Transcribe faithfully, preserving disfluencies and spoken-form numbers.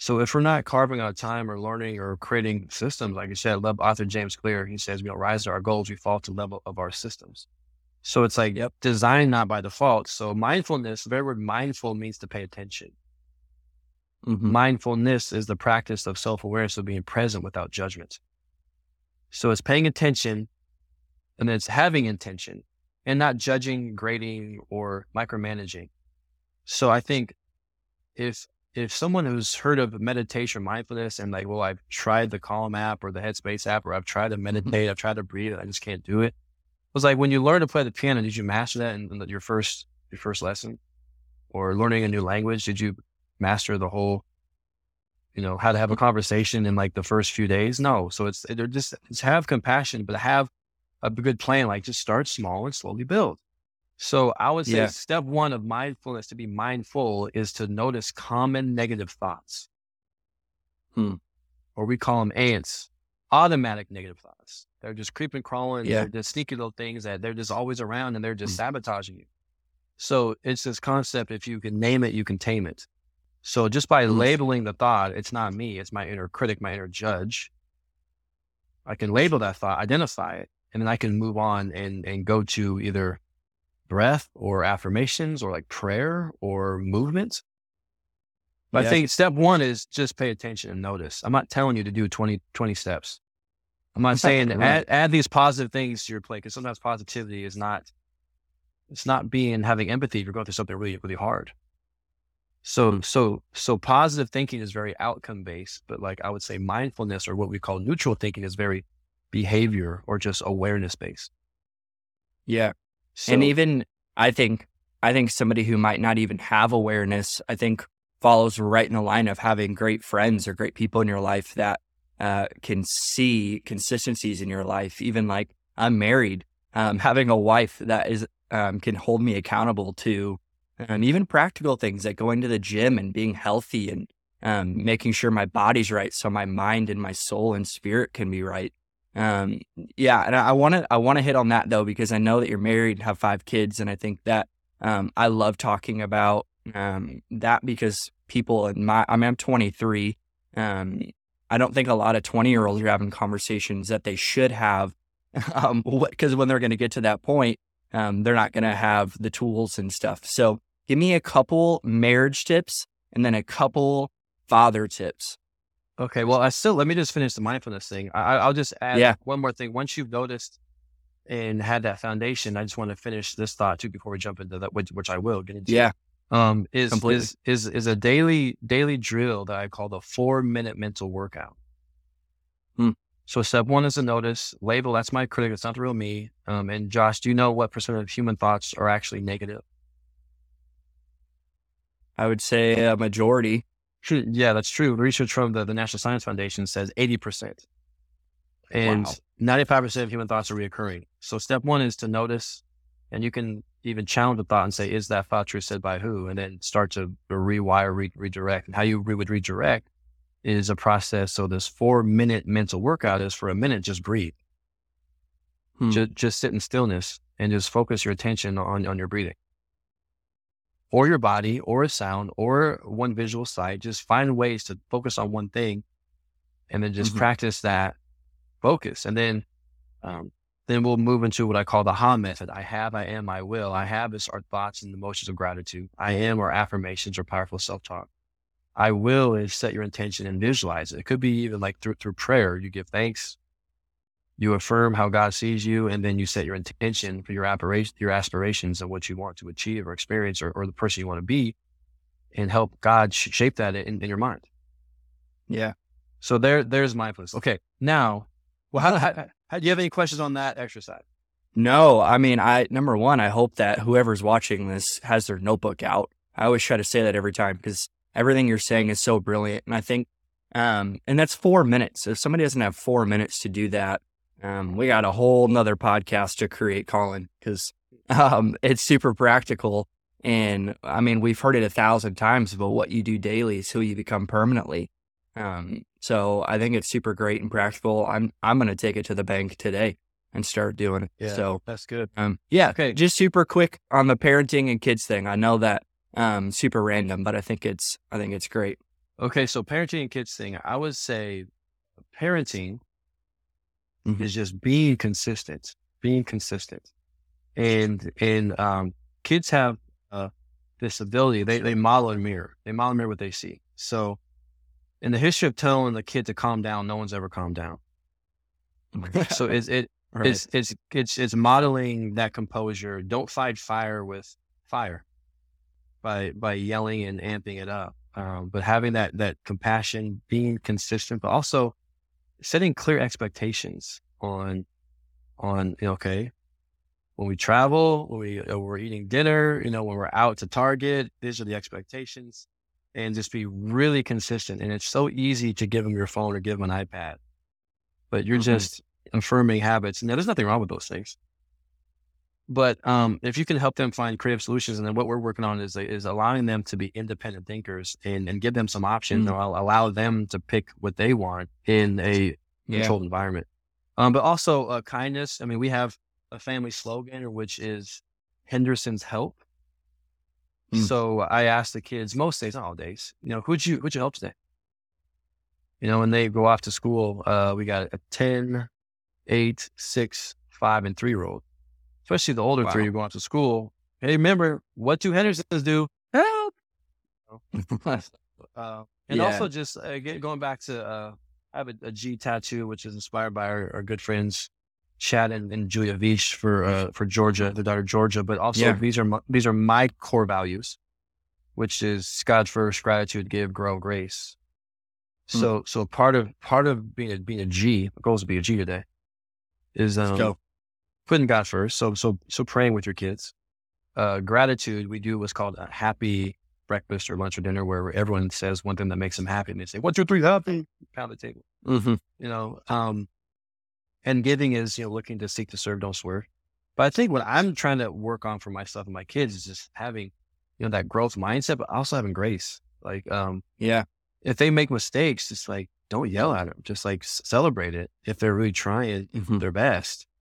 So if we're not carving out time or learning or creating systems, like I said, I love author James Clear. He says, we don't rise to our goals, we fall to the level of our systems. So it's like Yep. designed not by default. So mindfulness, the very word mindful means to pay attention. Mm-hmm. Mindfulness is the practice of self-awareness, of being present without judgment. So it's paying attention, and then it's having intention and not judging, grading, or micromanaging. So I think if if someone who's heard of meditation or mindfulness and like, well, I've tried the Calm app or the Headspace app, or I've tried to meditate, I've tried to breathe, I just can't do it. It was like, when you learn to play the piano, did you master that in, in your first your first lesson? Or learning a new language, did you master the whole, you know, how to have a conversation in like the first few days? No. So it's, they're just, it's have compassion, but have a good plan. Like, just start small and slowly build. So I would say Yeah. step one of mindfulness, to be mindful, is to notice common negative thoughts. Hmm. Or we call them ants, automatic negative thoughts. They're just creeping, crawling. Yeah. They're just sneaky little things that they're just always around, and they're just mm. sabotaging you. So it's this concept, if you can name it, you can tame it. So just by mm. labeling the thought, it's not me, it's my inner critic, my inner judge. I can label that thought, identify it, and then I can move on and, and go to either breath or affirmations or like prayer or movement. But yeah. I think step one is just pay attention and notice. I'm not telling you to do twenty, twenty steps. I'm not saying right. add, add these positive things to your plate, because sometimes positivity is not, it's not being, having empathy if you're going through something really, really hard. So, so, so positive thinking is very outcome based, but like I would say mindfulness, or what we call neutral thinking, is very behavior or just awareness based. Yeah. So, and even, I think, I think somebody who might not even have awareness, I think follows right in the line of having great friends or great people in your life that uh, can see consistencies in your life. Even like, I'm married, um, having a wife that is, um, can hold me accountable to, and even practical things like going to the gym and being healthy and um, making sure my body's right, so my mind and my soul and spirit can be right. Um, yeah. And I want to, I want to hit on that though, because I know that you're married and have five kids. And I think that, um, I love talking about, um, that, because people in my, I mean, I'm twenty-three. Um, I don't think a lot of twenty year olds are having conversations that they should have, um, because when they're going to get to that point, um, they're not going to have the tools and stuff. So give me a couple marriage tips and then a couple father tips. Okay, well, I still, let me just finish the mindfulness thing. I, I'll just add yeah. one more thing. Once you've noticed and had that foundation, I just want to finish this thought too before we jump into that, which, which I will get into. Yeah, um, is is is is a daily daily drill that I call the four minute mental workout. Hmm. So step one is to notice, label. That's my critic. It's not the real me. Um, and Josh, do you know what percent of human thoughts are actually negative? I would say a majority. Yeah, that's true. Research from the, the National Science Foundation says eighty percent. And wow. ninety-five percent of human thoughts are reoccurring. So step one is to notice, and you can even challenge the thought and say, is that thought true, said by who? And then start to rewire, re- redirect. And how you re- would redirect is a process. So this four minute mental workout is, for a minute, just breathe. Hmm. Just, just sit in stillness and just focus your attention on, on your breathing. Or your body, or a sound, or one visual sight. Just find ways to focus on one thing, and then just mm-hmm. practice that focus. And then, um, then we'll move into what I call the H A method. I have, I am, I will. I have is our thoughts and emotions of gratitude. I am our affirmations or powerful self-talk. I will is set your intention and visualize it. It could be even like through through prayer. You give thanks, you affirm how God sees you, and then you set your intention for your aspiration, your aspirations and what you want to achieve or experience, or, or the person you want to be, and help God sh- shape that in, in your mind. Yeah. So there, there's mindfulness. Okay. Now, well, how, how, how, do you have any questions on that exercise? No, I mean, I, number one, I hope that whoever's watching this has their notebook out. I always try to say that every time, because everything you're saying is so brilliant. And I think, um, and that's four minutes. If somebody doesn't have four minutes to do that, Um, we got a whole nother podcast to create, Colin, because um, it's super practical. And I mean, we've heard it a thousand times, but what you do daily is who you become permanently. Um, so I think it's super great and practical. I'm I'm going to take it to the bank today and start doing it. Yeah, so that's good. Um, yeah, okay. Just super quick on the parenting and kids thing. I know that um, super random, but I think it's I think it's great. Okay, so parenting and kids thing, I would say parenting mm-hmm. is just being consistent, being consistent. And, and, um, kids have, uh, this ability, they, they model and mirror, they model and mirror what they see. So in the history of telling the kid to calm down, no one's ever calmed down. So it's, it, right. it's, it's, it's, it's modeling that composure. Don't fight fire with fire by, by yelling and amping it up. Um, but having that, that compassion, being consistent, but also setting clear expectations on, on, you know, okay, when we travel, when we, uh, we're eating dinner, you know, when we're out to Target, these are the expectations, and just be really consistent. And it's so easy to give them your phone or give them an iPad, but you're mm-hmm. just affirming habits. Now, there's nothing wrong with those things. But um, if you can help them find creative solutions, and then what we're working on is is allowing them to be independent thinkers and, and give them some options, mm-hmm. and allow them to pick what they want in a yeah. controlled environment. Um, but also uh, kindness. I mean, we have a family slogan, which is Henderson's help. Mm. So I ask the kids most days, not all days, you know, who'd you, who'd you help today? You know, when they go off to school, uh, we got a ten, eight, six, five, and three year old, especially the older wow. three who go off to school. Hey, remember, what do Hendersons do? Help! uh, and yeah. also just uh, get, going back to, uh, I have a, a G tattoo, which is inspired by our, our good friends, Chad and, and Julia Vish for, uh, for Georgia, their daughter Georgia, but also yeah. these are, my, these are my core values, which is God first, gratitude, give, grow, grace. Mm. So, so part of, part of being a, being a G, the goal is to be a G today, is, um, putting God first. So, so, so praying with your kids, uh, gratitude. We do what's called a happy breakfast or lunch or dinner, where everyone says one thing that makes them happy, and they say, one, two, three, happy, pound the table, mm-hmm. you know, um, and giving is, you know, looking to seek to serve, don't swerve. But I think what I'm trying to work on for myself and my kids is just having, you know, that growth mindset, but also having grace. Like, um, yeah, if they make mistakes, just like, don't yell at them, just like celebrate it if they're really trying mm-hmm. their best.